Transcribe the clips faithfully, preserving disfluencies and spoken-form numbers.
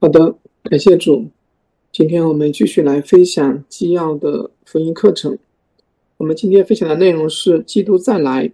好的，感谢主。今天我们继续来分享基要的福音课程。我们今天分享的内容是基督再来。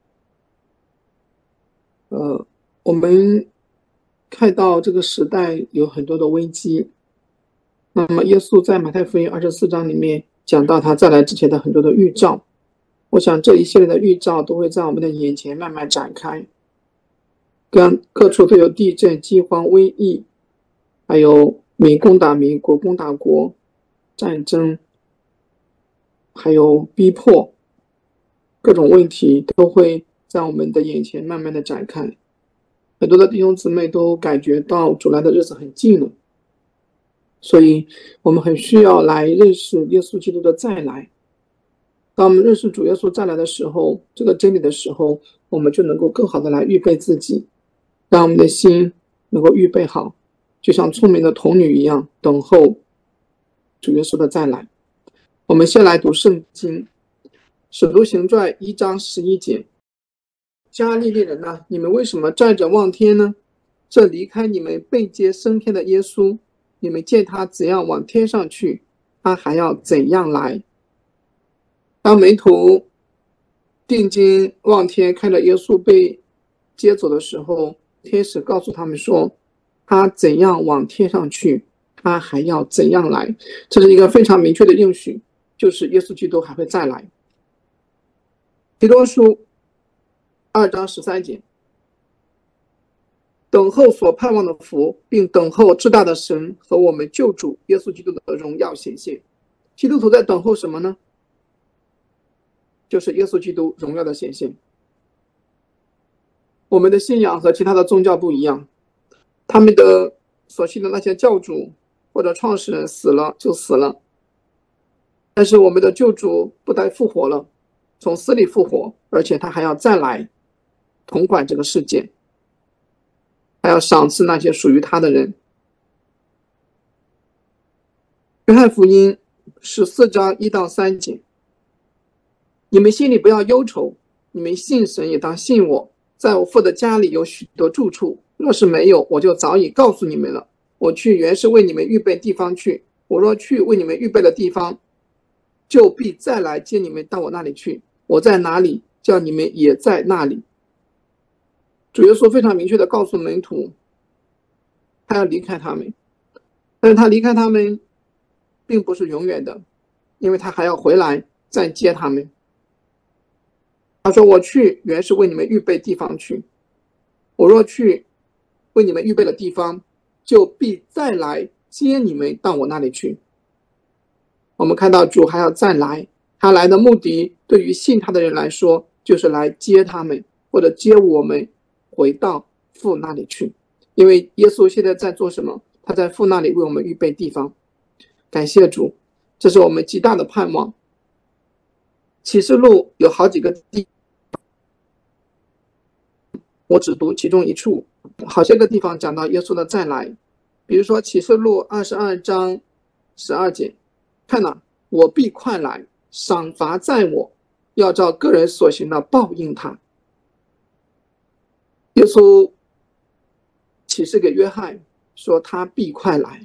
呃，我们看到这个时代有很多的危机。那么耶稣在马太福音二十四章里面讲到他再来之前的很多的预兆。我想这一系列的预兆都会在我们的眼前慢慢展开。各各处都有地震、饥荒、瘟疫，还有民攻打民、国攻打国，战争，还有逼迫，各种问题都会在我们的眼前慢慢的展开。很多的弟兄姊妹都感觉到主来的日子很近了，所以我们很需要来认识耶稣基督的再来。当我们认识主耶稣再来的时候，这个真理的时候，我们就能够更好的来预备自己，让我们的心能够预备好，就像聪明的童女一样，等候主耶稣的再来。我们先来读圣经，使徒行传一章十一节。加利利人啊，你们为什么站着望天呢？这离开你们被接升天的耶稣，你们见他怎样往天上去，他还要怎样来。当门徒定睛望天，看着耶稣被接走的时候，天使告诉他们说，他怎样往天上去，他还要怎样来。这是一个非常明确的应许，就是耶稣基督还会再来。提多书二章十三节，等候所盼望的福，并等候至大的神和我们救主耶稣基督的荣耀显现。基督徒在等候什么呢？就是耶稣基督荣耀的显现。我们的信仰和其他的宗教不一样，他们的所信的那些教主或者创始人死了就死了，但是我们的救主不但复活了，从死里复活，而且他还要再来统管这个世界，还要赏赐那些属于他的人。约翰福音十四章一到三节，你们心里不要忧愁，你们信神也当信我，在我父的家里有许多住处，若是没有，我就早已告诉你们了。我去原是为你们预备地方去，我若去为你们预备的地方，就必再来接你们到我那里去。我在哪里，叫你们也在那里。主耶稣非常明确地告诉门徒，他要离开他们，但是他离开他们并不是永远的，因为他还要回来再接他们。他说，我去原是为你们预备地方去，我若去为你们预备的地方，就必再来接你们到我那里去。我们看到主还要再来，他来的目的对于信他的人来说，就是来接他们，或者接我们回到父那里去。因为耶稣现在在做什么？他在父那里为我们预备地方。感谢主，这是我们极大的盼望。启示录有好几个地，我只读其中一处。好些个地方讲到耶稣的再来，比如说启示录二十二章十二节，看哪，我必快来，赏罚在我，要照个人所行的报应他。耶稣启示给约翰说他必快来。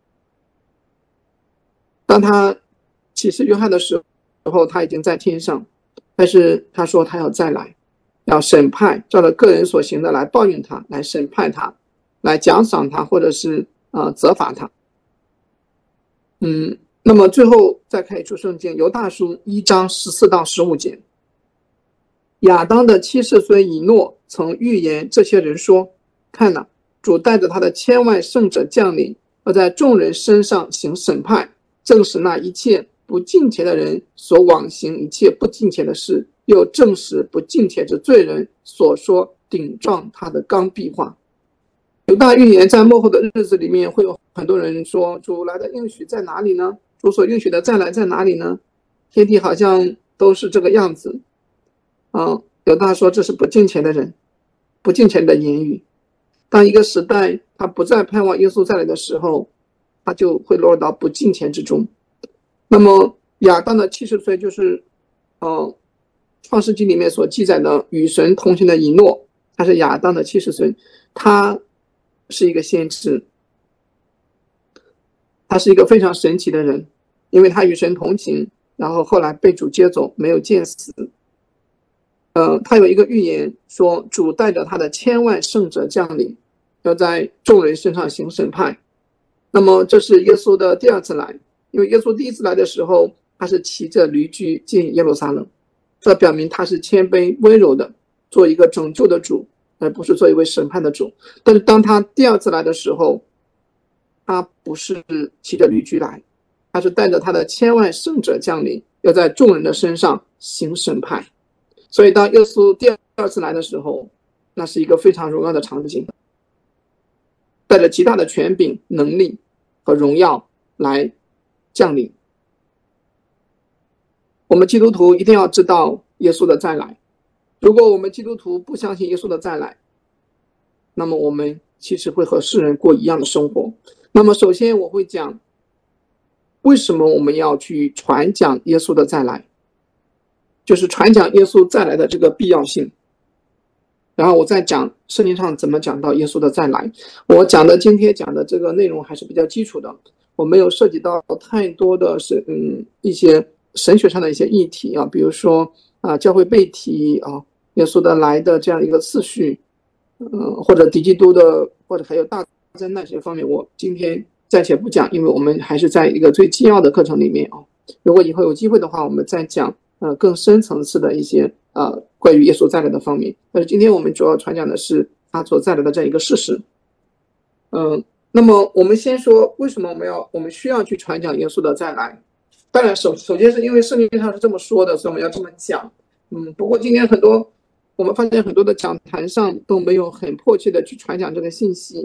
当他启示约翰的时候，他已经在天上，但是他说他要再来，要审判，照着个人所行的来报应他，来审判他，来奖赏他，或者是呃责罚他。嗯，那么最后再看一处圣经，犹大书一章十四到十五节，亚当的七世孙以诺曾预言这些人说，看哪，主带着他的千万圣者降临，而在众人身上行审判，正是那一切不敬虔的人所往行一切不敬虔的事，又证实不敬虔之罪人所说顶撞他的刚愎话。犹大预言在末后的日子里面，会有很多人说，主来的应许在哪里呢？主所应许的再来在哪里呢？天地好像都是这个样子。嗯，犹大说这是不敬虔的人，不敬虔的言语。当一个时代他不再盼望耶稣再来的时候，他就会落入到不敬虔之中。那么亚当的七十岁就是呃，创世纪里面所记载的与神同行的以诺，他是亚当的七十岁，他是一个先知。 他是一个非常神奇的人，因为他与神同行，然后后来被主接走，没有见死。呃，他有一个预言说，主带着他的千万圣者降临，要在众人身上行审判。那么这是耶稣的第二次来，因为耶稣第一次来的时候，他是骑着驴驹进耶路撒冷，这表明他是谦卑温柔的，做一个拯救的主，而不是做一位审判的主。但是当他第二次来的时候，他不是骑着驴驹来，他是带着他的千万圣者降临，要在众人的身上行审判。所以当耶稣第二次来的时候，那是一个非常荣耀的场景，带着极大的权柄、能力和荣耀来降临。我们基督徒一定要知道耶稣的再来。如果我们基督徒不相信耶稣的再来，那么我们其实会和世人过一样的生活。那么首先我会讲，为什么我们要去传讲耶稣的再来，就是传讲耶稣再来的这个必要性。然后我再讲圣经上怎么讲到耶稣的再来。我讲的今天讲的这个内容还是比较基础的，我没有涉及到太多的是嗯一些神学上的一些议题啊，比如说啊教会背题啊，耶稣的来的这样一个次序，呃或者敌基督的，或者还有大灾难这些方面，我今天暂且不讲，因为我们还是在一个最基要的课程里面啊。如果以后有机会的话，我们再讲呃更深层次的一些呃关于耶稣再来的方面。但是今天我们主要传讲的是他所再来的这样一个事实。嗯、呃，那么我们先说为什么我们要我们需要去传讲耶稣的再来。当然首首先是因为圣经上是这么说的，所以我们要这么讲。嗯，不过今天很多我们发现很多的讲坛上都没有很迫切的去传讲这个信息。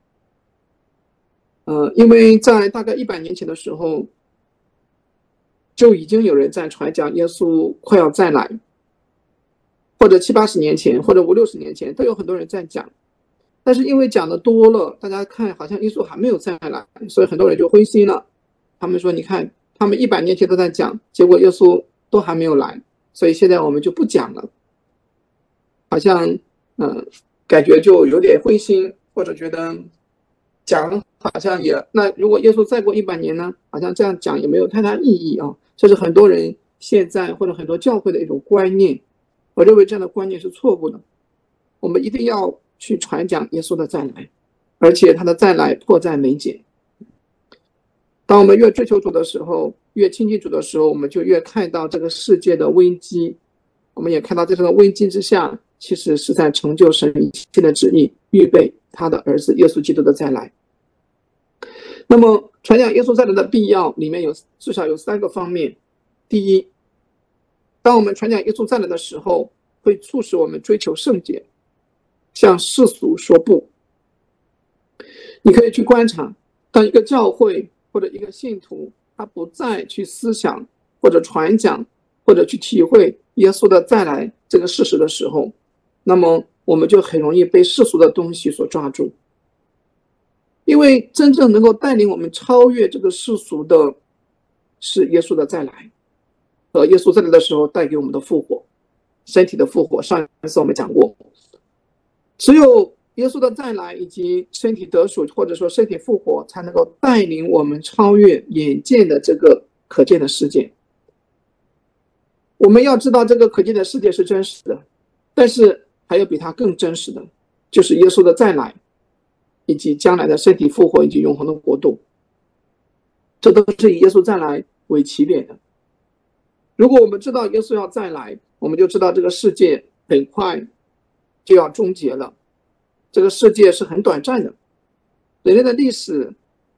呃，因为在大概一百年前的时候，就已经有人在传讲耶稣快要再来，或者七八十年前，或者五六十年前，都有很多人在讲。但是因为讲的多了，大家看好像耶稣还没有再来，所以很多人就灰心了。他们说：“你看，他们一百年前都在讲，结果耶稣都还没有来，所以现在我们就不讲了。”好像嗯、呃，感觉就有点灰心，或者觉得讲好像也那如果耶稣再过一百年呢，好像这样讲也没有太大意义啊。这是很多人现在或者很多教会的一种观念，我认为这样的观念是错误的。我们一定要去传讲耶稣的再来，而且他的再来迫在眉睫。当我们越追求主的时候，越亲近主的时候，我们就越看到这个世界的危机。我们也看到在这个危机之下，其实是在成就神一切的旨意，预备他的儿子耶稣基督的再来。那么传讲耶稣再来的必要里面有至少有三个方面。第一，当我们传讲耶稣再来的时候，会促使我们追求圣洁，向世俗说不。你可以去观察，当一个教会或者一个信徒他不再去思想或者传讲或者去体会耶稣的再来这个事实的时候，那么我们就很容易被世俗的东西所抓住。因为真正能够带领我们超越这个世俗的是耶稣的再来，和耶稣再来的时候带给我们的复活，身体的复活。上一次我们讲过，只有耶稣的再来以及身体得赎，或者说身体复活，才能够带领我们超越眼见的这个可见的世界。我们要知道这个可见的世界是真实的，但是还有比它更真实的，就是耶稣的再来以及将来的身体复活以及永恒的国度，这都是以耶稣再来为起点的。如果我们知道耶稣要再来，我们就知道这个世界很快就要终结了。这个世界是很短暂的，人类的历史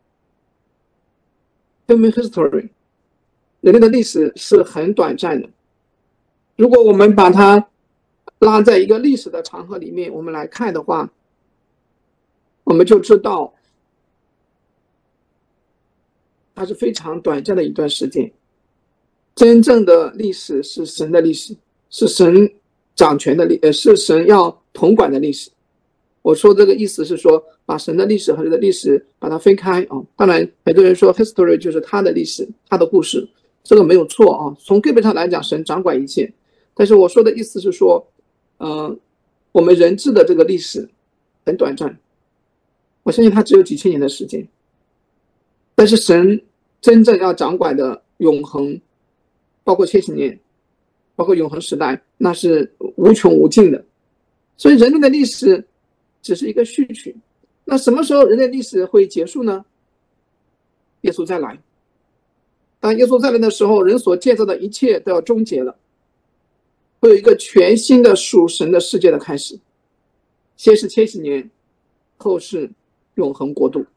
human history 人类的历史是很短暂的。如果我们把它拉在一个历史的长河里面，我们来看的话，我们就知道它是非常短暂的一段时间。真正的历史是神的历史，是神掌权的历呃，是神要统管的历史。我说这个意思是说，把神的历史和人的历史把它分开啊。当然很多人说 history 就是他的历史，他的故事，这个没有错啊。从根本上来讲，神掌管一切。但是我说的意思是说，呃，我们人质的这个历史很短暂，我相信它只有几千年的时间。 但是神真正要掌管的永恒，包括千禧年，包括永恒时代，那是无穷无尽的。所以人类的历史只是一个序曲。那什么时候人类历史会结束呢？耶稣再来。当耶稣再来的时候，人所建造的一切都要终结了，会有一个全新的属神的世界的开始。先是千禧年，后是永恒国度。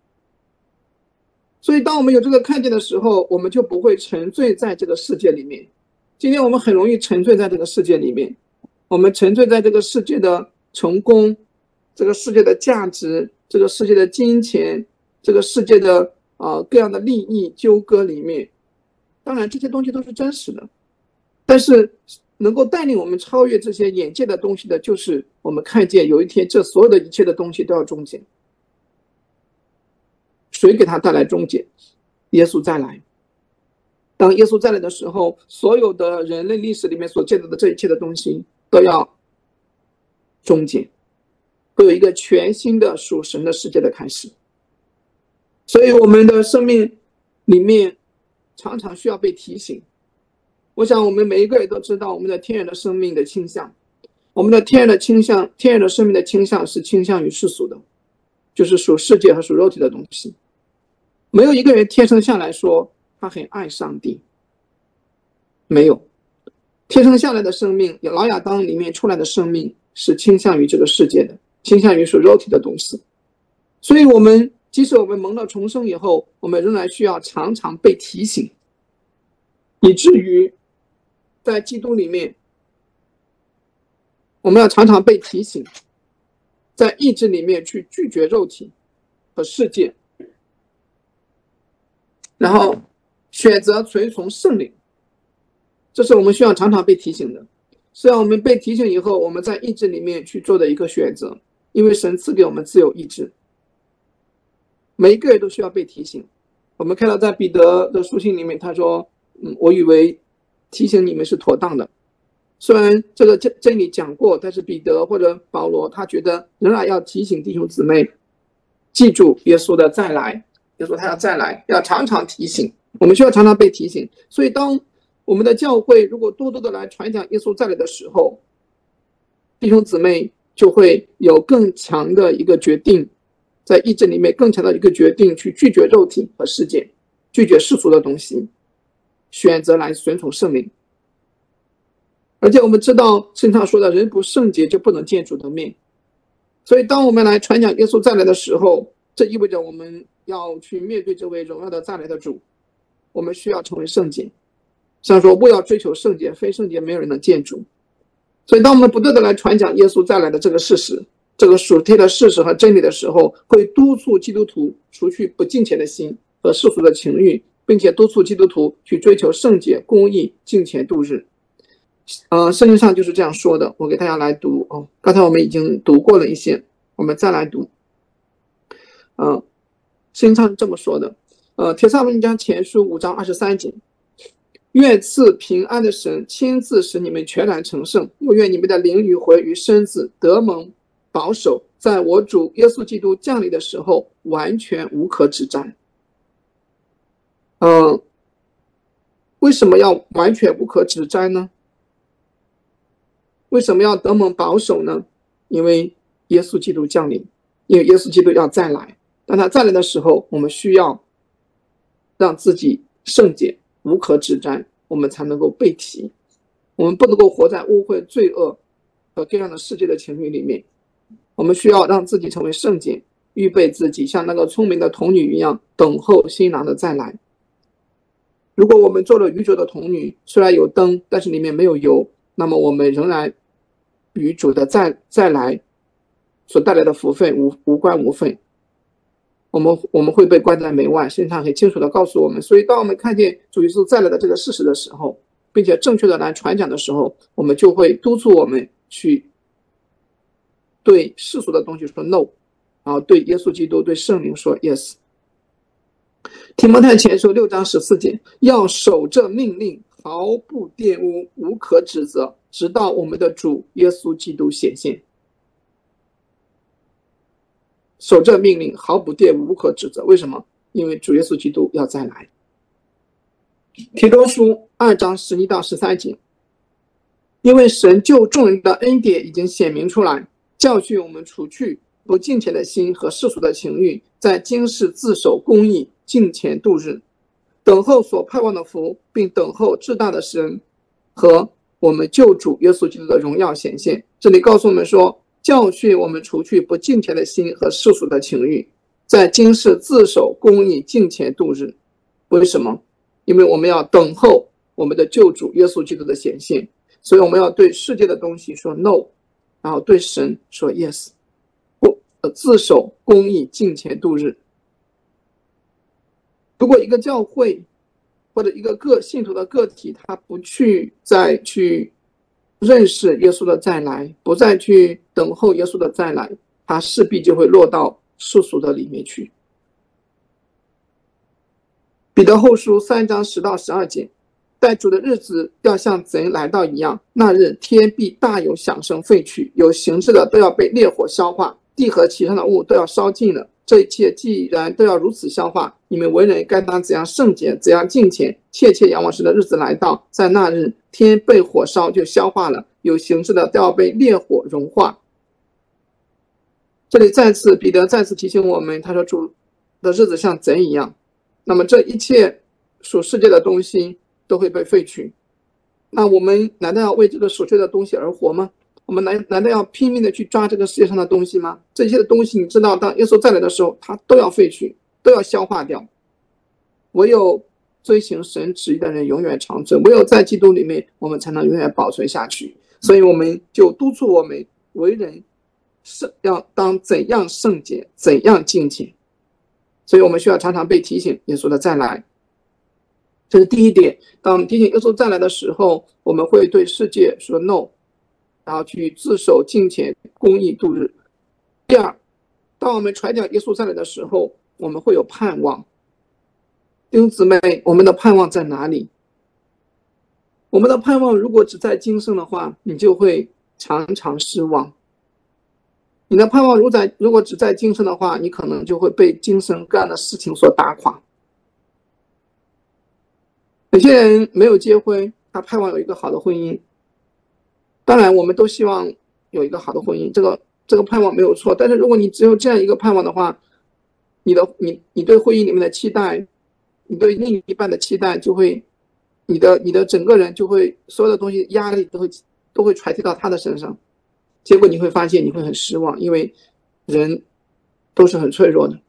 所以当我们有这个看见的时候，我们就不会沉醉在这个世界里面。今天我们很容易沉醉在这个世界里面，我们沉醉在这个世界的成功，这个世界的价值，这个世界的金钱，这个世界的呃各样的利益纠葛里面。当然这些东西都是真实的，但是能够带领我们超越这些眼界的东西的，就是我们看见有一天这所有的一切的东西都要终结。谁给他带来终结？耶稣再来。当耶稣再来的时候，所有的人类历史里面所见到的这一切的东西都要终结，会有一个全新的属神的世界的开始。所以我们的生命里面常常需要被提醒。我想我们每一个人都知道我们的天然的生命的倾向，我们的天然的倾向，天然的生命的倾向是倾向于世俗的，就是属世界和属肉体的东西。没有一个人天生下来说他很爱上帝，没有。天生下来的生命，老亚当里面出来的生命是倾向于这个世界的，倾向于属肉体的东西。所以我们即使我们蒙了重生以后，我们仍然需要常常被提醒，以至于在基督里面我们要常常被提醒，在意志里面去拒绝肉体和世界，然后选择随从圣灵。这是我们需要常常被提醒的。虽然我们被提醒以后，我们在意志里面去做的一个选择，因为神赐给我们自由意志。每一个人都需要被提醒。我们看到在彼得的书信里面，他说嗯，我以为提醒你们是妥当的。虽然这个真理讲过，但是彼得或者保罗他觉得仍然要提醒弟兄姊妹记住耶稣的再来。耶稣他要再来，要常常提醒，我们需要常常被提醒。所以当我们的教会如果多多的来传讲耶稣再来的时候，弟兄姊妹就会有更强的一个决定，在意志里面更强的一个决定，去拒绝肉体和世界，拒绝世俗的东西，选择来顺从圣灵。而且我们知道圣经上说的，人不圣洁就不能见主的面。所以当我们来传讲耶稣再来的时候，这意味着我们要去面对这位荣耀的再来的主，我们需要成为圣洁。像说不要追求圣洁，非圣洁没有人能见主。所以当我们不断的来传讲耶稣再来的这个事实，这个属天的事实和真理的时候，会督促基督徒除去不敬虔的心和世俗的情欲，并且督促基督徒去追求圣洁、公义、敬虔度日。呃，圣经上就是这样说的。我给大家来读哦，刚才我们已经读过了一些，我们再来读。呃，圣经上是这么说的。呃，帖撒罗尼迦前书五章二十三节。愿赐平安的神亲自使你们全然成圣，又愿你们的灵与魂与身子得蒙保守，在我主耶稣基督降临的时候完全无可指摘。呃，为什么要完全无可指摘呢？为什么要得蒙保守呢？因为耶稣基督降临，因为耶稣基督要再来。当他再来的时候，我们需要让自己圣洁无可指摘，我们才能够被提。我们不能够活在污秽、罪恶和各样的世界的情绪里面。我们需要让自己成为圣洁，预备自己像那个聪明的童女一样，等候新郎的再来。如果我们做了愚拙的童女，虽然有灯，但是里面没有油，那么我们仍然与主的再再来所带来的福分无无关无分。我们我们会被关在门外，圣经上很清楚的告诉我们。所以当我们看见主耶稣再来的这个事实的时候，并且正确的来传讲的时候，我们就会督促我们去对世俗的东西说 no， 然后对耶稣基督对圣灵说 yes。 提摩太前书六章十四节，要守这命令，毫不玷污，无可指责，直到我们的主耶稣基督显现。守这命令，毫不玷污，无可指责。为什么？ 因为主耶稣基督要再来。提多书二章十一到十三节，因为神救众人的恩典已经显明出来，教训我们除去不敬虔的心和世俗的情欲，在今世自守公义，敬虔度日，等候所盼望的福，并等候至大的神和我们救主耶稣基督的荣耀显现。这里告诉我们说，教训我们除去不敬虔的心和世俗的情欲，在今世自守公义，敬虔度日。为什么？因为我们要等候我们的救主耶稣基督的显现，所以我们要对世界的东西说 no， 然后对神说 yes， 自守公义，敬虔度日。如果一个教会或者一个个信徒的个体，他不去再去认识耶稣的再来，不再去等候耶稣的再来，他势必就会落到世俗的里面去。彼得后书三章十到十二节，在主的日子要像贼来到一样，那日天必大有响声废去，有形质的都要被烈火消化，地和其上的物都要烧尽了。这一切既然都要如此消化，你们为人该当怎样圣洁，怎样敬虔，切切仰望神的日子来到，在那日天被火烧就消化了，有形质的都要被烈火融化。这里再次彼得再次提醒我们，他说主的日子像贼一样，那么这一切属世界的东西都会被废去。那我们难道要为这个属世界的东西而活吗？我们难难道要拼命的去抓这个世界上的东西吗？这些的东西你知道，当耶稣再来的时候，它都要废去，都要消化掉。唯有追行神旨意的人永远长存，唯有在基督里面，我们才能永远保存下去。所以我们就督促我们为人是要当怎样圣洁，怎样敬虔。所以我们需要常常被提醒耶稣的再来。这是第一点，当我们提醒耶稣再来的时候，我们会对世界说 no， 然后去自守敬虔，公义度日。第二，当我们传讲耶稣再来的时候，我们会有盼望。弟兄姊妹，我们的盼望在哪里？我们的盼望如果只在今生的话，你就会常常失望。你的盼望如果在如果只在今生的话，你可能就会被今生各样的事情所打垮。有些人没有结婚，他盼望有一个好的婚姻。当然我们都希望有一个好的婚姻，这个这个盼望没有错。但是如果你只有这样一个盼望的话，你的你你对婚姻里面的期待，你对另一半的期待就会，你的你的整个人就会所有的东西压力都会都会传递到他的身上。结果你会发现你会很失望，因为人都是很脆弱的。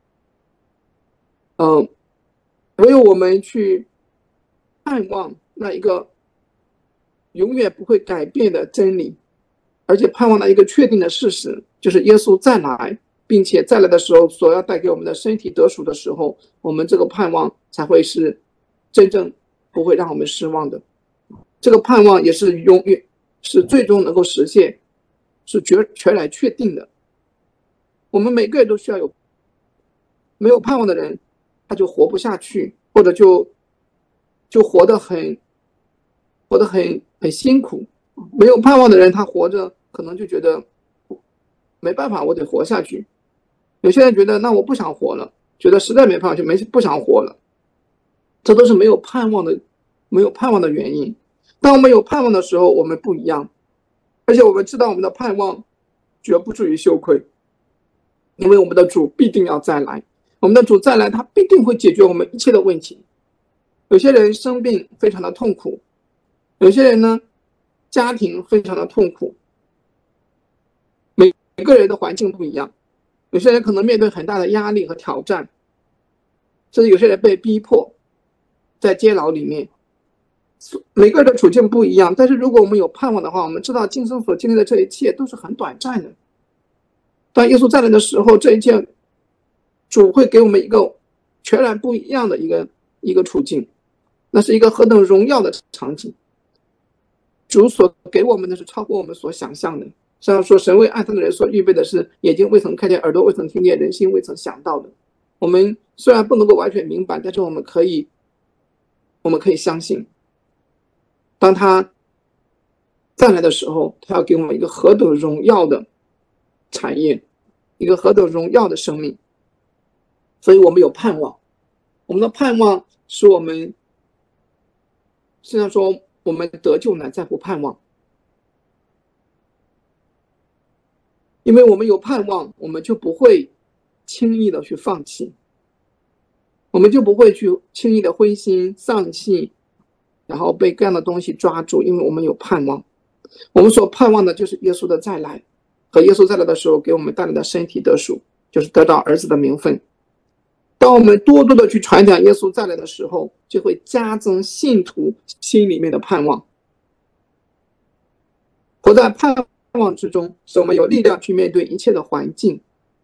嗯，唯有我们去盼望那一个永远不会改变的真理，而且盼望那一个确定的事实，就是耶稣再来，并且再来的时候所要带给我们的身体得赎的时候，我们这个盼望才会是真正不会让我们失望的。这个盼望也是永远是最终能够实现，是绝全然确定的。我们每个人都需要有，没有盼望的人他就活不下去，或者就就活得很活得很很辛苦。没有盼望的人他活着可能就觉得没办法，我得活下去。有些人觉得那我不想活了，觉得实在没办法就没不想活了。这都是没有盼望的没有盼望的原因。当我们有盼望的时候，我们不一样，而且我们知道我们的盼望绝不至于羞愧，因为我们的主必定要再来。我们的主再来，他必定会解决我们一切的问题。有些人生病非常的痛苦，有些人呢家庭非常的痛苦，每个人的环境不一样。有些人可能面对很大的压力和挑战，甚至有些人被逼迫在监牢里面。每个人的处境不一样，但是如果我们有盼望的话，我们知道今生所经历的这一切都是很短暂的。当耶稣再来的时候，这一切主会给我们一个全然不一样的一个一个处境，那是一个何等荣耀的场景。主所给我们的是超过我们所想象的。像说神为爱他的人所预备的是眼睛未曾看见，耳朵未曾听见，人心未曾想到的。我们虽然不能够完全明白，但是我们可以我们可以相信，当他再来的时候，他要给我们一个何等荣耀的产业，一个何等荣耀的生命。 所以我们有盼望。我们的盼望使我们，虽然说我们得救乃在乎盼望，因为我们有盼望，我们就不会轻易的去放弃，我们就不会去轻易的灰心丧气，然后被各样的东西抓住，因为我们有盼望。我们所盼望的就是耶稣的再来，和耶稣再来的时候给我们带来的身体得赎，就是得到儿子的名分。当我们多多的去传讲耶稣再来的时候，就会加增信徒心里面的盼望。活在盼望之中，使我们有力量去面对一切的环境。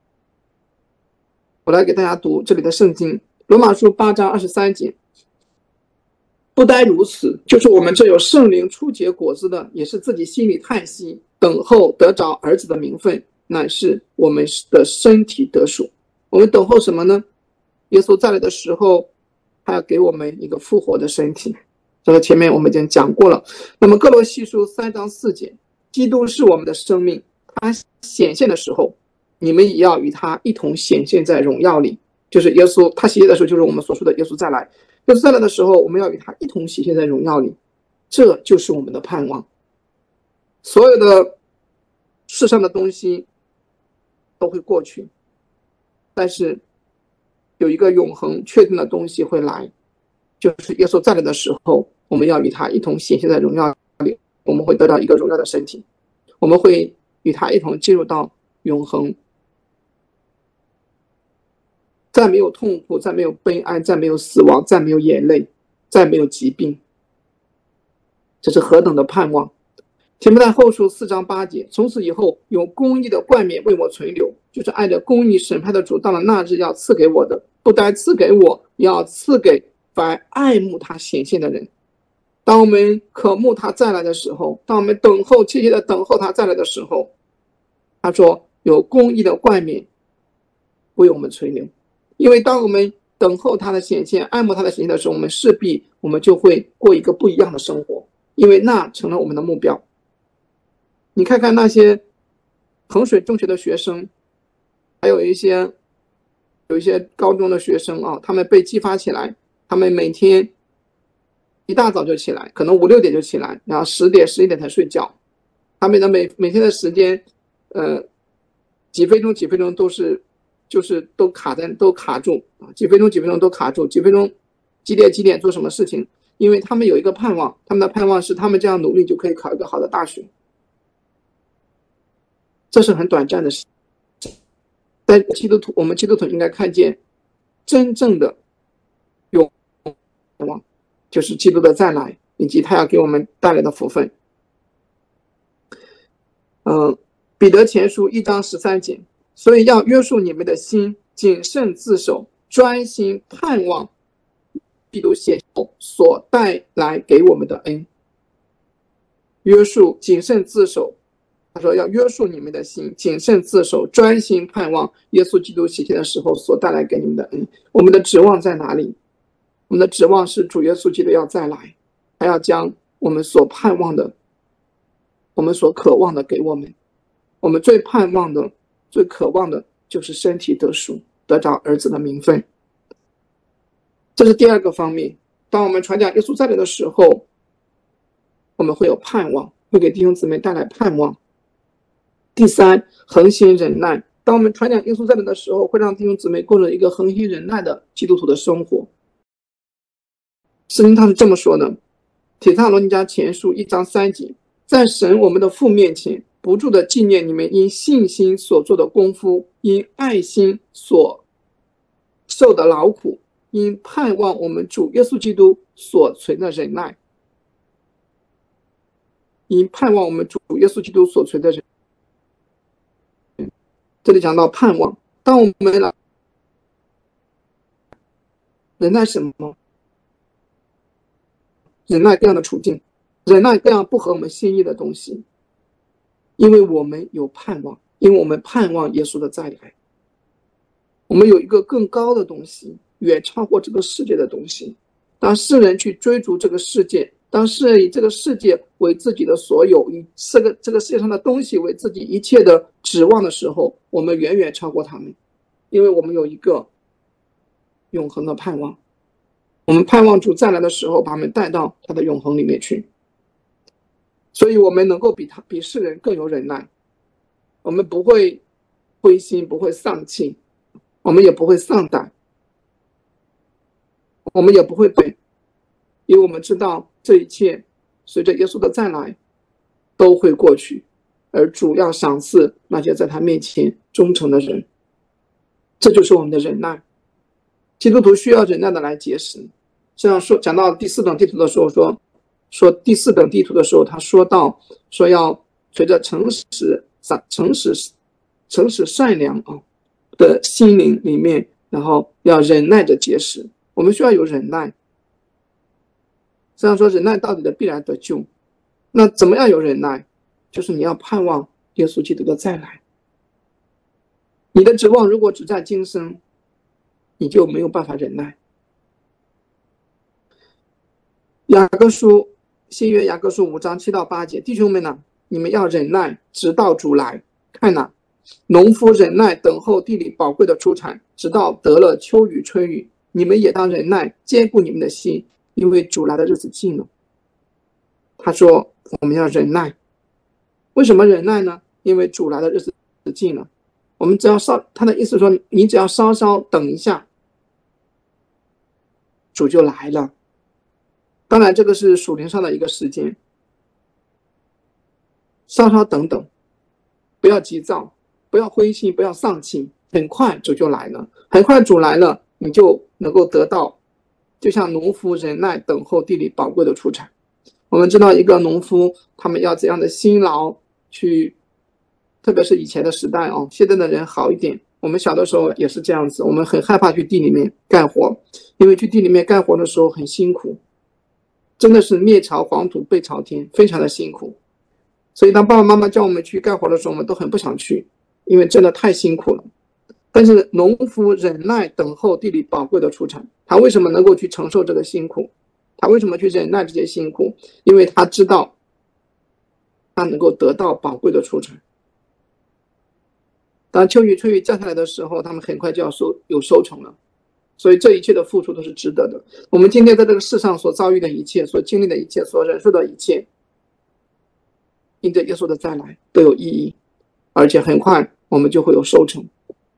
我来给大家读这里的圣经，罗马书八章二十三节。不单如此，就是我们这有圣灵初结果子的，也是自己心里叹息，等候得着儿子的名分，乃是我们的身体得赎。我们等候什么呢？耶稣再来的时候，他要给我们一个复活的身体，这个前面我们已经讲过了。那么哥罗西书三章四节，基督是我们的生命，他显现的时候，你们也要与他一同显现在荣耀里。就是耶稣他显现的时候，就是我们所说的耶稣再来。耶稣再来的时候，我们要与他一同显现在荣耀里，这就是我们的盼望。所有的世上的东西都会过去，但是有一个永恒确定的东西会来，就是耶稣再来的时候，我们要与他一同显现在荣耀里，我们会得到一个荣耀的身体，我们会与他一同进入到永恒，再没有痛苦，再没有悲哀，再没有死亡，再没有眼泪，再没有疾病，这是何等的盼望。提摩太后书四章八节，从此以后有公义的冠冕为我存留，就是按着公义审判的主到了那日要赐给我的，不单赐给我，也要赐给凡爱慕他显现的人。当我们渴慕他再来的时候，当我们等候切切的等候他再来的时候，他说有公义的冠冕为我们存留。因为当我们等候他的显现，爱慕他的显现的时候，我们势必我们就会过一个不一样的生活，因为那成了我们的目标。你看看那些衡水中学的学生，还有一些有一些高中的学生啊，他们被激发起来，他们每天一大早就起来，可能五六点就起来，然后十点十一点才睡觉。他们的每每天的时间，呃，几分钟几分钟都是就是都卡在都卡住啊，几分钟几分钟都卡住，几分钟几点几点做什么事情？因为他们有一个盼望，他们的盼望是他们这样努力就可以考一个好的大学。这是很短暂的事。在基督徒，我们基督徒应该看见真正的永望，就是基督的再来，以及他要给我们带来的福分。嗯，彼得前书一章十三节，所以要约束你们的心，谨慎自守，专心盼望基督显现所带来给我们的恩。约束，谨慎自守。他说要约束你们的心，谨慎自守，专心盼望耶稣基督显现的时候所带来给你们的恩。我们的指望在哪里？我们的指望是主耶稣基督要再来，还要将我们所盼望的，我们所渴望的给我们。我们最盼望的，最渴望的就是身体得赎，得着儿子的名分。这是第二个方面。当我们传讲耶稣再来的时候，我们会有盼望，会给弟兄姊妹带来盼望。第三，恒心忍耐。当我们传讲耶稣再来的时候，会让弟兄姊妹过着一个恒心忍耐的基督徒的生活。圣经他是这么说的，帖撒罗尼迦前书一章三节，在神我们的父面前不住的纪念你们因信心所做的功夫，因爱心所受的劳苦，因盼望我们主耶稣基督所存的忍耐，因盼望我们主耶稣基督所存的忍耐。这里讲到盼望，当我们来忍耐什么？忍耐各样的处境，忍耐各样不合我们心意的东西，因为我们有盼望，因为我们盼望耶稣的再来。我们有一个更高的东西，远超过这个世界的东西。当世人去追逐这个世界，当世人以这个世界为自己的所有，以这个这个世界上的东西为自己一切的指望的时候，我们远远超过他们，因为我们有一个永恒的盼望。我们盼望主再来的时候，把我们带到他的永恒里面去。所以我们能够比他比世人更有忍耐，我们不会灰心，不会丧气，我们也不会丧胆，我们也不会对，因为我们知道这一切随着耶稣的再来都会过去，而主要赏赐那些在他面前忠诚的人。这就是我们的忍耐。基督徒需要忍耐的来结识。这样说，讲到第四等地图的时候，说说第四等地图的时候，他说到说要随着诚实、诚实、诚实善良啊的心灵里面，然后要忍耐着结识。我们需要有忍耐。这样说，忍耐到底的必然得救。那怎么样有忍耐？就是你要盼望耶稣基督的再来。你的指望如果只在今生，你就没有办法忍耐。雅各书新约雅各书五章七到八节，弟兄们呢，你们要忍耐，直到主来。看哪，农夫忍耐等候地里宝贵的出产，直到得了秋雨春雨。你们也当忍耐，坚固你们的心，因为主来的日子近了。他说我们要忍耐。为什么忍耐呢？因为主来的日子近了。我们只要稍，他的意思说，你只要稍稍等一下，主就来了。当然这个是属灵上的一个时间，稍稍等等，不要急躁，不要灰心，不要丧气，很快主就来了。很快主来了，你就能够得到，就像农夫忍耐等候地里宝贵的出产。我们知道一个农夫他们要怎样的辛劳去，特别是以前的时代哦，现在的人好一点，我们小的时候也是这样子，我们很害怕去地里面干活，因为去地里面干活的时候很辛苦，真的是面朝黄土背朝天，非常的辛苦。所以当爸爸妈妈叫我们去干活的时候，我们都很不想去，因为真的太辛苦了。但是农夫忍耐等候地里宝贵的出产，他为什么能够去承受这个辛苦？他为什么去忍耐这些辛苦？因为他知道他能够得到宝贵的出产。当秋雨春雨降下来的时候，他们很快就要收有收成了。所以这一切的付出都是值得的。我们今天在这个世上所遭遇的一切，所经历的一切，所忍受的一切，因着耶稣的再来都有意义，而且很快我们就会有收成。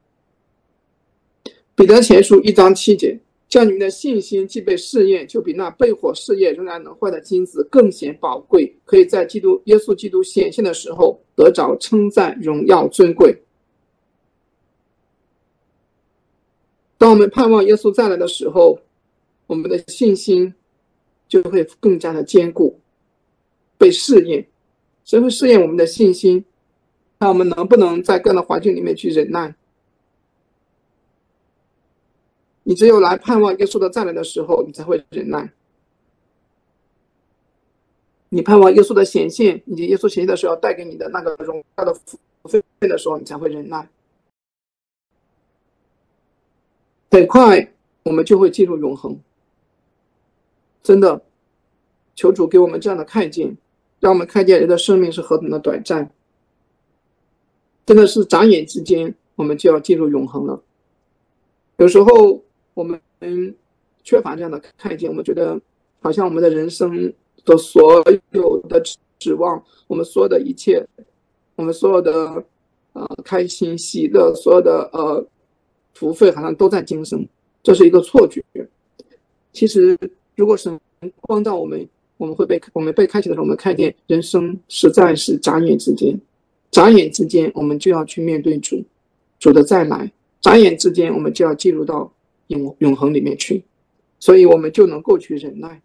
彼得前书一章七节，叫你们的信心既被试验，就比那被火试验仍然能坏的金子更显宝贵，可以在基督耶稣基督显现的时候得着称赞、荣耀、尊贵。当我们盼望耶稣再来的时候，我们的信心就会更加的坚固。被试验，谁会试验我们的信心？看我们能不能在各样的环境里面去忍耐。你只有来盼望耶稣的再来的时候，你才会忍耐。你盼望耶稣的显现，以及耶稣显现的时候带给你的那个荣耀的福分的时候，你才会忍耐。很快我们就会进入永恒。真的，求主给我们这样的看见，让我们看见人的生命是何等的短暂。真的是眨眼之间我们就要进入永恒了。有时候我们缺乏这样的看见，我们觉得好像我们的人生的所有的指望，我们所有的一切，我们所有的呃开心喜乐，所有的呃福分好像都在今生，这是一个错觉。其实如果神光照我们，我们会被我们被开启的时候，我们看见人生实在是眨眼之间，眨眼之间我们就要去面对主，主的再来，眨眼之间我们就要进入到永永恒里面去，所以我们就能够去忍耐。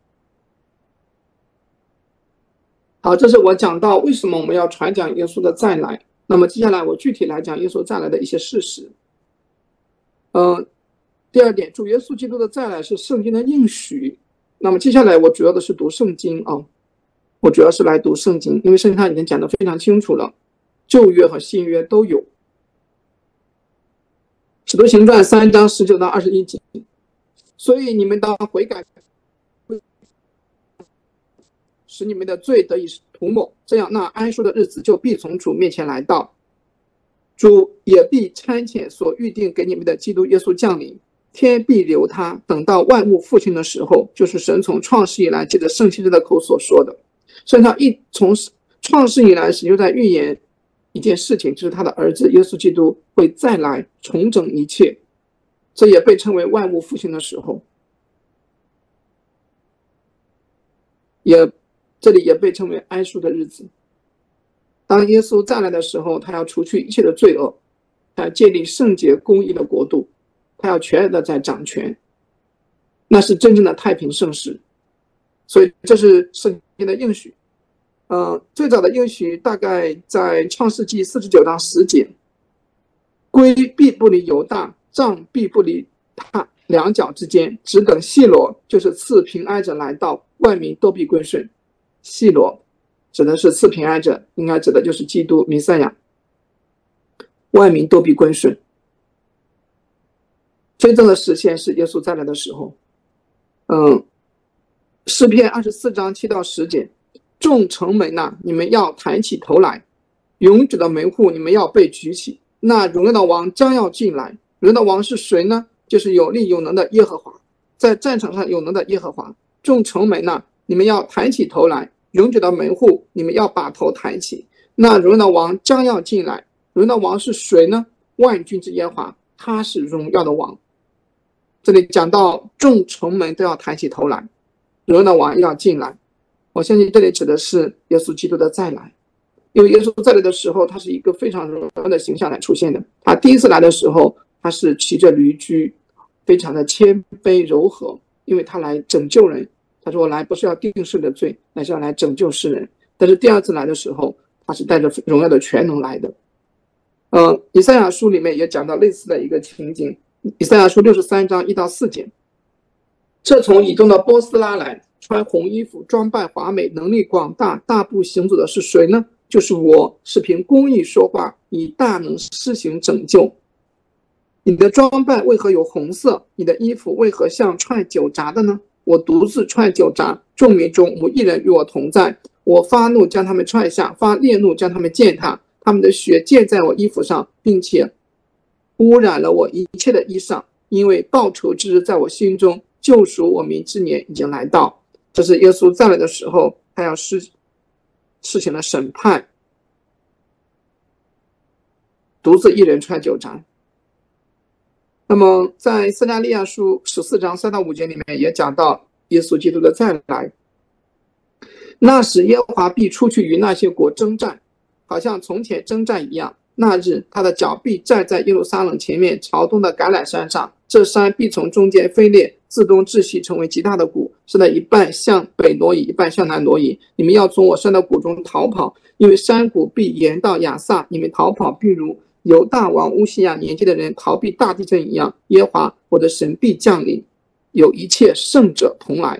好，这是我讲到为什么我们要传讲耶稣的再来。那么接下来我具体来讲耶稣再来的一些事实。呃，第二点，主耶稣基督的再来是圣经的应许。那么接下来我主要的是读圣经啊，我主要是来读圣经，因为圣经上已经讲得非常清楚了，旧约和新约都有。使徒行传三章十九到二十一节，所以你们当悔改，使你们的罪得以涂抹，这样那安舒的日子就必从主面前来到，主也必差遣所预定给你们的基督耶稣降临。 天必留他，等到万物复兴的时候，就是神从创世以来借着圣先知的口所说的。所以他一从创世以来，神就在预言一件事情，就是他的儿子耶稣基督会再来重整一切，这也被称为万物复兴的时候，也这里也被称为哀赎的日子。当耶稣再来的时候，他要除去一切的罪恶，他要建立圣洁公义的国度，他要全然的在掌权，那是真正的太平盛世。所以这是圣经的应许。呃，最早的应许大概在创世纪四十九章十节，龟必不离犹大，杖必不离他两脚之间，只等细罗，就是赐平安者来到，万民都必归顺。细罗指的是赐平安者，应该指的就是基督弥赛亚，万民都必归顺。真正的实现是耶稣再来的时候。嗯，诗篇二十四章七到十节，众城门呐，你们要抬起头来，永久的门户你们要被举起，那荣耀的王将要进来。荣耀的王是谁呢？就是有力有能的耶和华，在战场上有能的耶和华。众城门呐，你们要抬起头来，永久的门户你们要把头抬起，那荣耀的王将要进来。荣耀的王是谁呢？万军之耶和华，他是荣耀的王。这里讲到众城门都要抬起头来，荣耀的王要进来。我相信这里指的是耶稣基督的再来，因为耶稣再来的时候，他是一个非常荣耀的形象来出现的。他第一次来的时候，他是骑着驴驹，非常的谦卑柔和，因为他来拯救人。他说我来不是要定世的罪，乃是要来拯救世人。但是第二次来的时候，他是带着荣耀的全能来的。呃，以赛亚书里面也讲到类似的一个情景，以赛亚书六十三章一到四节，这从以东的波斯拉来，穿红衣服，装扮华美，能力广大，大步行走的是谁呢？就是我，是凭公义说话，以大能施行拯救。你的装扮为何有红色？你的衣服为何像踹酒闸的呢？我独自踹酒闸，众民中无一人与我同在。我发怒将他们踹下，发烈怒将他们践踏，他们的血溅在我衣服上，并且污染了我一切的衣裳，因为报仇之日在我心中，救赎我民之年已经来到。这是耶稣再来的时候，他要施事情的审判，独自一人踹酒闸。那么在撒迦利亚书十四章三到五节里面也讲到耶稣基督的再来。那时耶和华必出去与那些国征战，好像从前征战一样。那日他的脚必站在耶路撒冷前面朝东的橄榄山上，这山必从中间分裂，自东至西成为极大的谷，是的一半向北挪移，一半向南挪移。你们要从我山的谷中逃跑，因为山谷必延到亚萨，你们逃跑必如犹大王乌西亚年纪的人逃避大地震一样。耶和华我的神必降临，有一切圣者同来。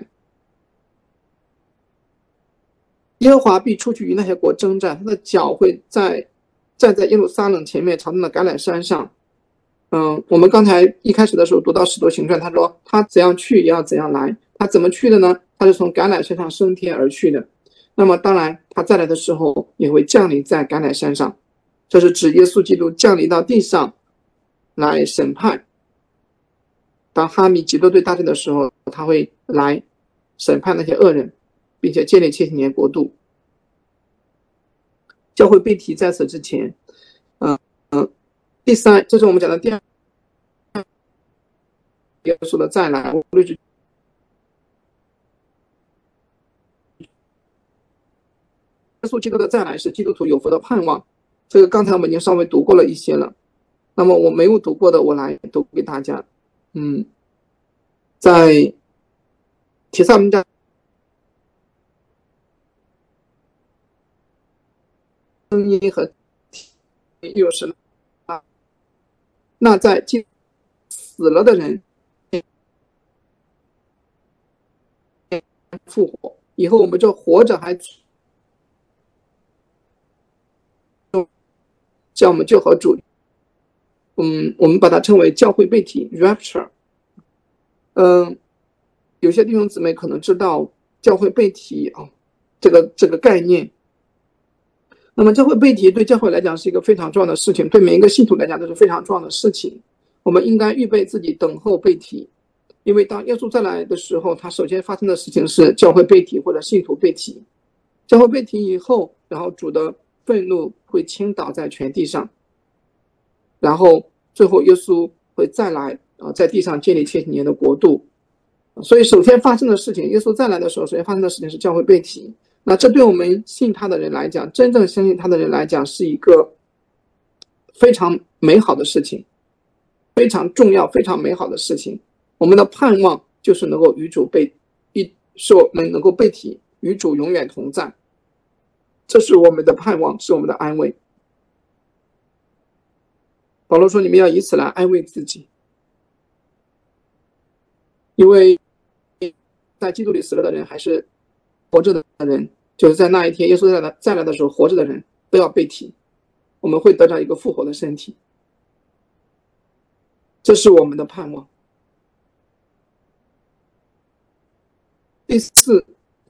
耶和华必出去与那些国征战，他的脚会在站在耶路撒冷前面朝东的橄榄山上。嗯，我们刚才一开始的时候读到使徒行传，他说他怎样去也要怎样来。他怎么去的呢？他是从橄榄山上升天而去的。那么当然他再来的时候也会降临在橄榄山上，这是指耶稣基督降临到地上来审判。当哈米吉多对大战的时候，他会来审判那些恶人，并且建立千禧年国度。教会被提在此之前，嗯、呃、嗯，第三，这是我们讲的第二，耶稣的再来，无论是耶稣基督的再来是基督徒有福的盼望。这个刚才我们已经稍微读过了一些了，那么我没有读过的，我来读给大家。嗯，在提撒罗尼迦声音和又是啊，那在死了的人复活以后，我们就活着还叫我们就和主，嗯，我们把它称为教会被提 rapture。嗯，有些弟兄姊妹可能知道教会被提啊，这个这个概念。那么教会被提对教会来讲是一个非常重要的事情，对每一个信徒来讲都是非常重要的事情。 我们应该预备自己等候被提，因为当耶稣再来的时候，他首先发生的事情是教会被提或者信徒被提。教会被提以后，然后主的愤怒会倾倒在全地上，然后最后耶稣会再来啊，在地上建立千禧年的国度。所以首先发生的事情，耶稣再来的时候，首先发生的事情是教会被提。那这对我们信他的人来讲，真正相信他的人来讲，是一个非常美好的事情，非常重要、非常美好的事情。我们的盼望就是能够与主被一，是我们能够被提，与主永远同在。这是我们的盼望，是我们的安慰。保罗说：“你们要以此来安慰自己，因为在基督里死了的人，还是活着的人，就是在那一天耶稣再来再来的时候，活着的人都要被提，我们会得到一个复活的身体。这是我们的盼望。”第四，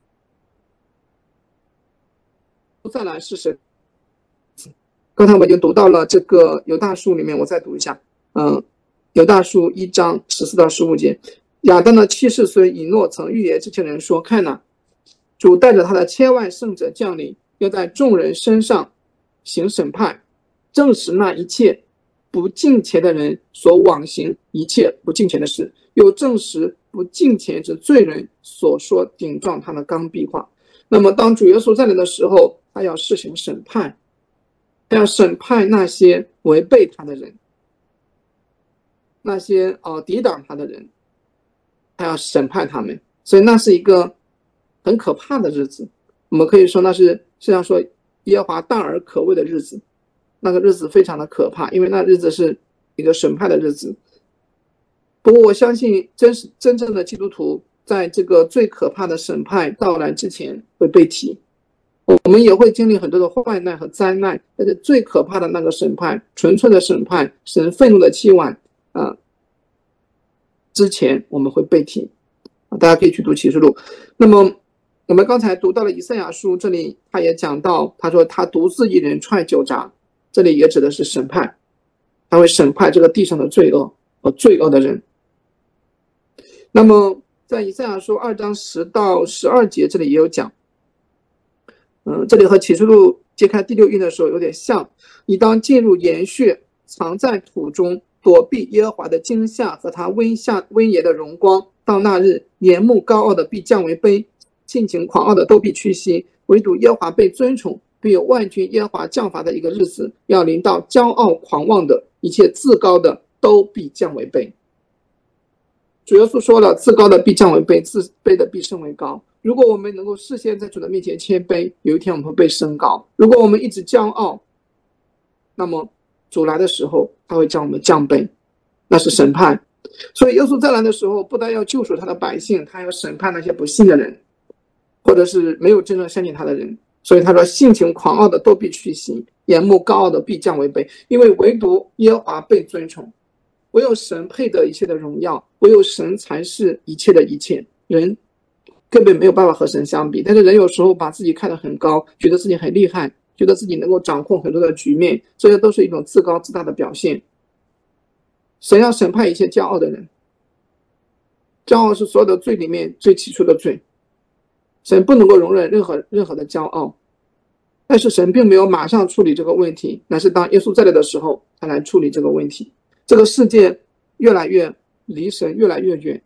再来是神。刚才我已经读到了这个犹大书里面，我再读一下。嗯，犹大书一章十四到十五节，亚当的七世孙以诺曾预言这些人说：“看哪，主带着他的千万圣者降临，要在众人身上行审判，证实那一切不敬虔的人所妄行一切不敬虔的事，又证实不敬虔之罪人所说顶撞他的刚愎话。”那么当主耶稣再来的时候，他要施行审判，他要审判那些违背他的人，那些呃抵挡他的人，他要审判他们。所以那是一个很可怕的日子，我们可以说那是实际上说耶和华大而可畏的日子。那个日子非常的可怕，因为那日子是一个审判的日子。不过我相信真实真正的基督徒在这个最可怕的审判到来之前会被提，我们也会经历很多的患难和灾难，但是最可怕的那个审判，纯粹的审判，神愤怒的期晚啊、呃，之前我们会被提。大家可以去读启示录。那么我们刚才读到了以赛亚书，这里他也讲到，他说他独自一人踹酒闸，这里也指的是审判，他会审判这个地上的罪恶和罪恶的人。那么在以赛亚书二章十到十二节，这里也有讲，嗯，这里和启示录揭开第六印的时候有点像。你当进入岩穴，藏在土中，躲避耶和华的惊吓和他威吓威严的荣光。到那日，眼目高傲的必降为卑，性情狂傲的都必屈膝，唯独耶和华被尊崇。必有万军耶和华降罚的一个日子，要临到骄傲狂妄的，一切自高的都必降为卑。主耶稣说了，自高的必降为卑，自卑的必升为高。如果我们能够事先在主的面前谦卑，有一天我们会被升高。如果我们一直骄傲，那么主来的时候他会将我们降卑，那是审判。所以耶稣再来的时候，不但要救赎他的百姓，他要审判那些不信的人，或者是没有真正相信他的人。所以他说，性情狂傲的都必屈膝，眼目高傲的必降为卑，因为唯独耶和华被尊崇，唯有神配得一切的荣耀，唯有神才是一切的一切，人根本没有办法和神相比。但是人有时候把自己看得很高，觉得自己很厉害，觉得自己能够掌控很多的局面，这些都是一种自高自大的表现。神要审判一切骄傲的人，骄傲是所有的罪里面最起初的罪，神不能够容忍任何任何的骄傲。但是神并没有马上处理这个问题，乃是当耶稣再来的时候他来处理这个问题。这个世界越来越离神越来越远，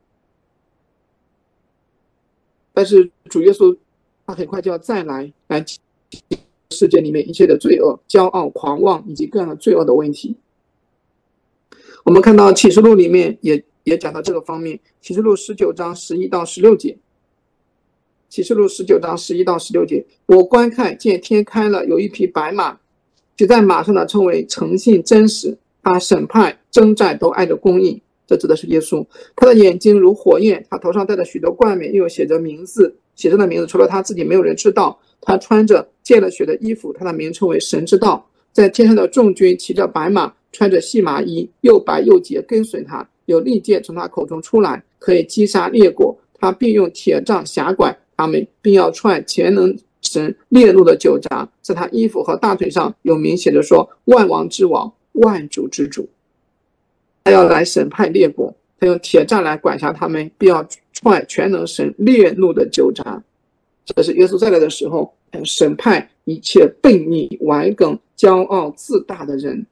但是主耶稣他很快就要再来，来世界里面一切的罪恶、骄傲、狂妄以及各样的罪恶的问题。我们看到启示录里面也也讲到这个方面，启示录十九章十一到十六节。启示录十九章十一到十六节，我观看见天开了，有一匹白马，骑在马上的称为诚信真实，他审判征战都爱着公义，这指的是耶稣。他的眼睛如火焰，他头上戴着许多冠冕，又有写着名字，写着的名字除了他自己没有人知道。他穿着溅了血的衣服，他的名称为神之道。在天上的众军骑着白马，穿着细麻衣，又白又洁，跟随他，有利剑从他口中出来，可以击杀列国。他必用铁杖辖管他们，并要踹全能神烈怒的酒闸。在他衣服和大腿上有名写着说，万王之王，万主之主。 他要来审判列国，他用铁杖来管辖他们，必要踹全能神烈怒的酒闸。这是耶稣再来的时候，审判一切悖逆、顽梗、骄傲、自大的人。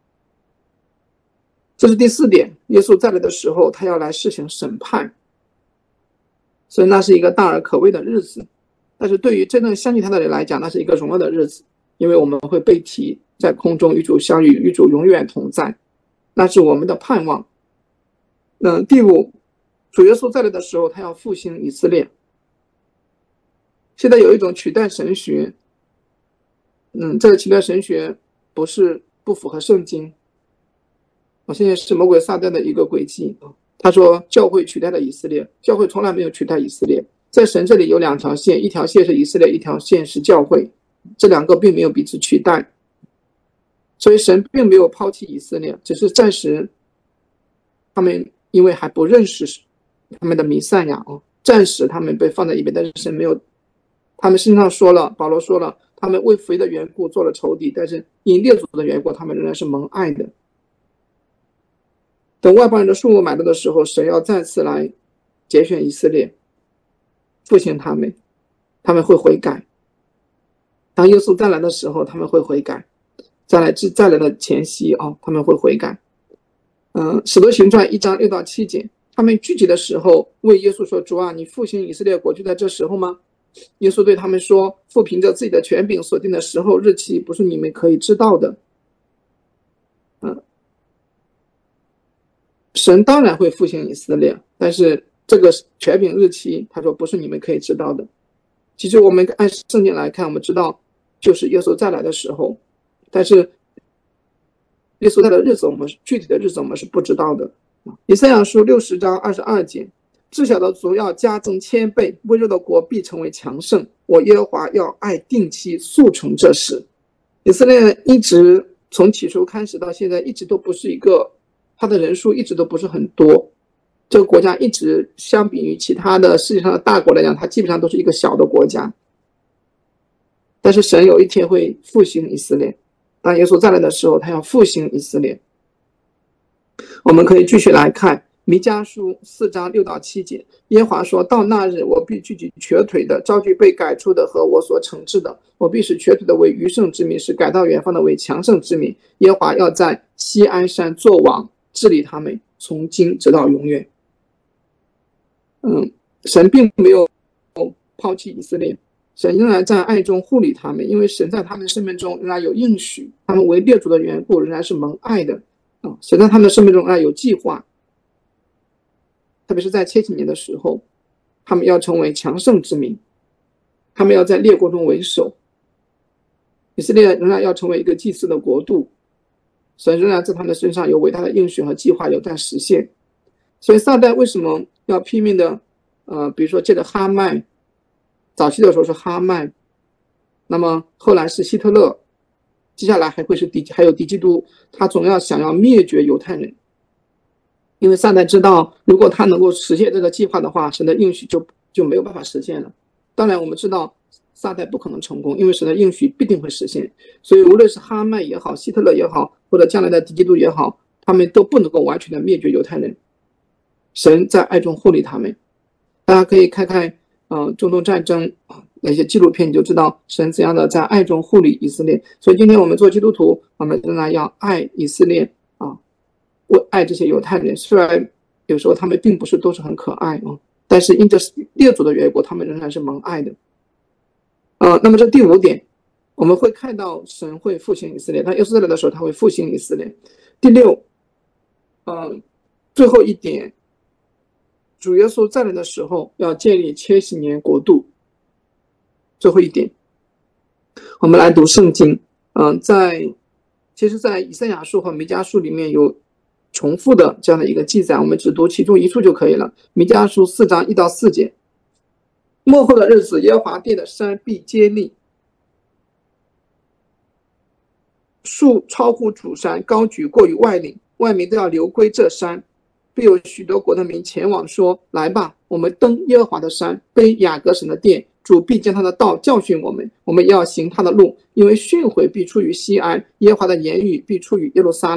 这是第四点，耶稣再来的时候，他要来施行审判，所以那是一个大而可畏的日子。但是对于真正相信他的人来讲，那是一个荣耀的日子，因为我们会被提在空中与主相遇，与主永远同在，那是我们的盼望。嗯，第五，主耶稣再来的时候，他要复兴以色列。现在有一种取代神学，嗯，这个取代神学不是不符合圣经，我现在是魔鬼撒旦的一个诡计。他说教会取代了以色列，教会从来没有取代以色列，在神这里有两条线，一条线是以色列，一条线是教会，这两个并没有彼此取代，所以神并没有抛弃以色列，只是暂时他们因为还不认识他们的弥赛亚，暂时他们被放在一边，但是神没有，他们身上说了，保罗说了，他们为肥的缘故做了仇敌，但是因列祖的缘故，他们仍然是蒙爱的。等外邦人的数目满到的时候，神要再次来拣选以色列，复兴他们，他们会悔改。当耶稣再来的时候，他们会悔改，再来至再来的前夕哦，他们会悔改。嗯，使徒行传一章六到七节，他们聚集的时候为耶稣说：“主啊，你复兴以色列国就在这时候吗？”耶稣对他们说：“父凭着自己的权柄所定的时候日期，不是你们可以知道的。”嗯，神当然会复兴以色列，但是这个权柄日期，他说不是你们可以知道的。其实我们按圣经来看，我们知道就是耶稣再来的时候，但是耶稣再来的日子，我们具体的日子我们是不知道的。以赛亚书六十章二十二节，至小的族要加增千倍，微弱的国必成为强盛。我耶和华要爱定期速成这事。以色列一直从起初开始到现在，一直都不是一个，它的人数一直都不是很多。这个国家一直相比于其他的世界上的大国来讲，它基本上都是一个小的国家。但是神有一天会复兴以色列，当耶稣再来的时候，他要复兴以色列。我们可以继续来看弥迦书四章六到七节，耶和华说：“到那日，我必聚集瘸腿的，招聚被改出的和我所惩治的。我必使瘸腿的为余剩之民，使改到远方的为强盛之民。耶和华要在锡安山作王，治理他们，从今直到永远。”嗯，神并没有抛弃以色列，神仍然在爱中护理他们，因为神在他们生命中仍然有应许，他们为列祖的缘故仍然是蒙爱的。嗯，神在他们的生命中仍然有计划，特别是在千禧年的时候，他们要成为强盛之民，他们要在列国中为首，以色列仍然要成为一个祭祀的国度，神仍然在他们的身上有伟大的应许和计划有待实现。所以撒旦为什么要拼命的呃，比如说借着哈曼，早期的时候是哈曼，那么后来是希特勒，接下来还会是敌还有敌基督，他总要想要灭绝犹太人。因为撒旦知道，如果他能够实现这个计划的话，神的应许就就没有办法实现了。当然我们知道撒旦不可能成功，因为神的应许必定会实现。所以无论是哈曼也好，希特勒也好，或者将来的敌基督也好，他们都不能够完全的灭绝犹太人。神在爱中护理他们。大家可以看看呃中东战争那些纪录片，你就知道神怎样的在爱中护理以色列。所以今天我们做基督徒，我们仍然要爱以色列啊，为爱这些犹太人。虽然有时候他们并不是都是很可爱啊，但是因着列祖的缘故，他们仍然是蒙爱的。呃，那么这第五点，我们会看到神会复兴以色列，当耶稣再来的时候，他会复兴以色列。第六，呃，最后一点，主耶稣再来的时候要建立千禧年国度。最后一点，我们来读圣经。嗯、呃，在其实在以赛亚书和弥迦书里面有重复的这样的一个记载，我们只读其中一处就可以了。弥迦书四章一到四节，末后的日子，耶和华殿的山必坚立，树超乎主山，高举过于外岭，万民都要流归这山。必有许多国的民前往说：来吧，我们登耶和华的山，背雅各神的殿。主必将他的道教训我们，我们也要行他的路，因为训诲必出于西安，耶和华的言语必出于耶路撒冷。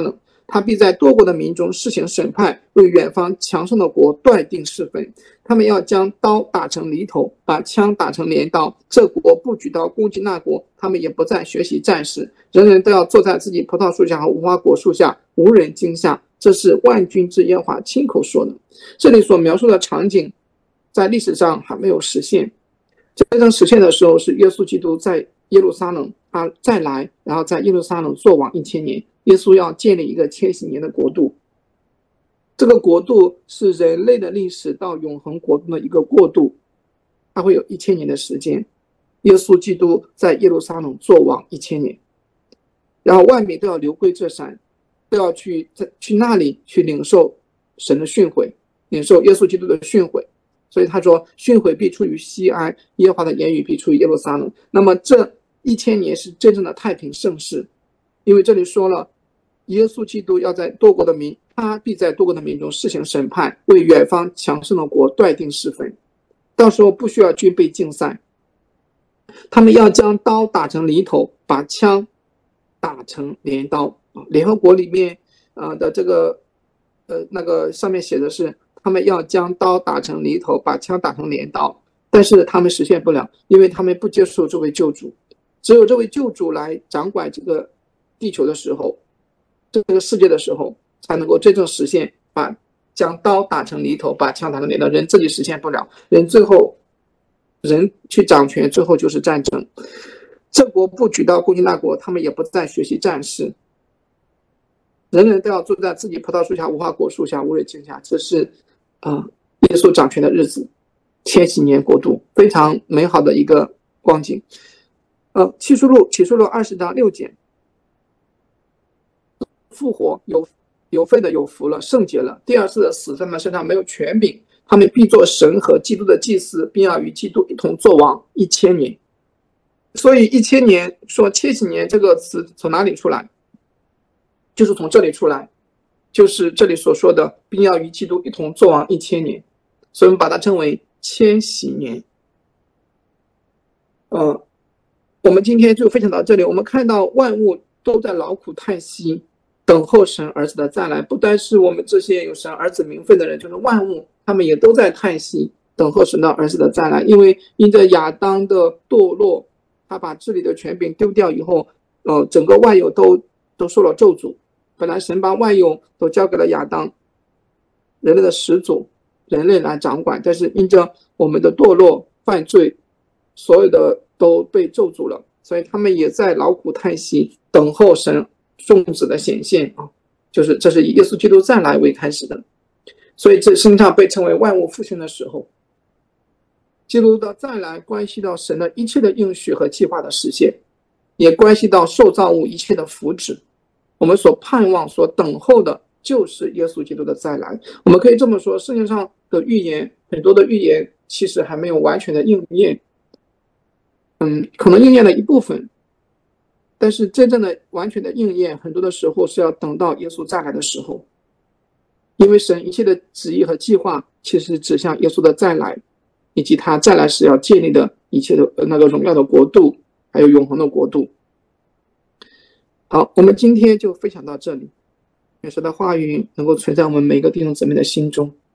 他必在多国的民中施行审判，为远方强盛的国断定是非。他们要将刀打成犁头，把枪打成镰刀。这国不举刀攻击那国，他们也不再学习战事，人人都要坐在自己葡萄树下和无花果树下，无人惊吓。这是万军之耶和华亲口说的。这里所描述的场景在历史上还没有实现，真正实现的时候是耶稣基督在耶路撒冷他再来，然后在耶路撒冷作王一千年。耶稣要建立一个千禧年的国度，这个国度是人类的历史到永恒国度的一个过渡，它会有一千年的时间。耶稣基督在耶路撒冷作王一千年，然后万民都要流归这山，都要去去那里去领受神的训诲，领受耶稣基督的训诲。所以他说，训诲必出于西安，耶和华的言语必出于耶路撒冷。那么这一千年是真正的太平盛世，因为这里说了，耶稣基督要在多国的民，他必在多国的民中施行审判，为远方强盛的国断定是非。到时候不需要军备竞赛，他们要将刀打成犁头，把枪打成镰刀。联合国里面呃的这个呃那个上面写的是，他们要将刀打成犁头，把枪打成镰刀。但是他们实现不了，因为他们不接受这位救主。只有这位救主来掌管这个地球的时候，这个世界的时候，才能够真正实现把将刀打成犁头，把枪打成镰刀。人自己实现不了，人最后人去掌权，最后就是战争。这国不举刀攻击那国，他们也不再学习战事，人人都要坐在自己葡萄树下、无花果树下，无人惊吓。这是啊、呃，耶稣掌权的日子，千禧年国度，非常美好的一个光景。呃，启示录启示录二十章六节，复活有有份的有福了，圣洁了。第二次的死在他们身上没有权柄，他们必做神和基督的祭司，并要与基督一同作王一千年。所以一千年说千禧年这个词从哪里出来？就是从这里出来，就是这里所说的，并要与基督一同作王一千年。所以我们把它称为千禧年。呃，我们今天就分享到这里。我们看到万物都在劳苦叹息，等候神儿子的再来。不单是我们这些有神儿子名分的人，就是万物，他们也都在叹息，等候神的儿子的再来。因为因着亚当的堕落，他把治理的权柄丢掉以后，呃，整个万有都都受了咒诅。本来神把万有都交给了亚当，人类的始祖，人类来掌管，但是因着我们的堕落犯罪，所有的都被咒诅了，所以他们也在劳苦叹息，等候神众子的显现啊，就是这是以耶稣基督再来为开始的。所以这圣经上被称为万物复兴的时候。基督的再来关系到神的一切的应许和计划的实现，也关系到受造物一切的福祉。我们所盼望所等候的就是耶稣基督的再来。我们可以这么说，圣经上的预言，很多的预言其实还没有完全的应验，嗯，可能应验了一部分，但是真正的完全的应验，很多的时候是要等到耶稣再来的时候。因为神一切的旨意和计划其实指向耶稣的再来，以及他再来时要建立的一切的那个荣耀的国度，还有永恒的国度。好，我们今天就分享到这里。愿神的话语能够存在我们每个弟兄姊妹的心中。